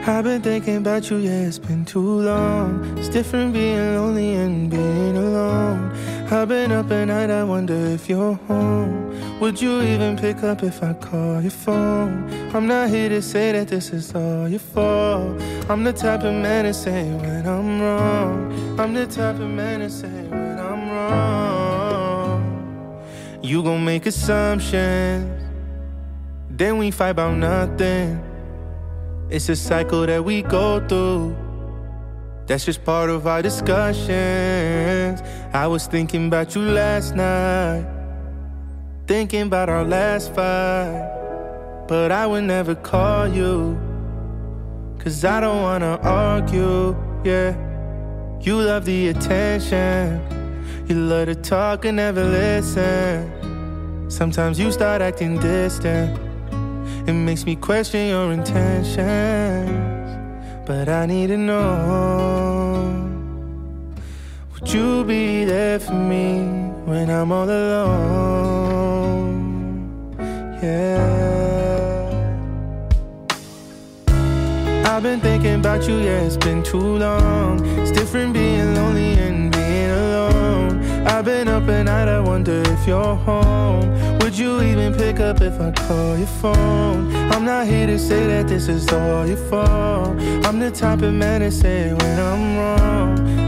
I've been thinking about you, yeah, it's been too long. It's different being lonely and being alone. I've been up at night, I wonder if you're home. Would you even pick up if I call your phone? I'm not here to say that this is all your fault. I'm the type of man to say when I'm wrong. I'm the type of man to say when I'm wrong. You gon' make assumptions, then we fight about nothing. It's a cycle that we go through. That's just part of our discussions. I was thinking about you last night, thinking about our last fight. But I would never call you, 'cause I don't wanna argue, yeah. You love the attention, you love to talk and never listen. Sometimes you start acting distant, it makes me question your intentions. But I need to know, would you be there for me when I'm all alone? Yeah. I've been thinking about you, yeah, it's been too long. It's different being lonely and being alone. I've been up at night, I wonder if you're home. Would you even pick up if I call your phone? I'm not here to say that this is all your fault. I'm the type of man to say when I'm wrong.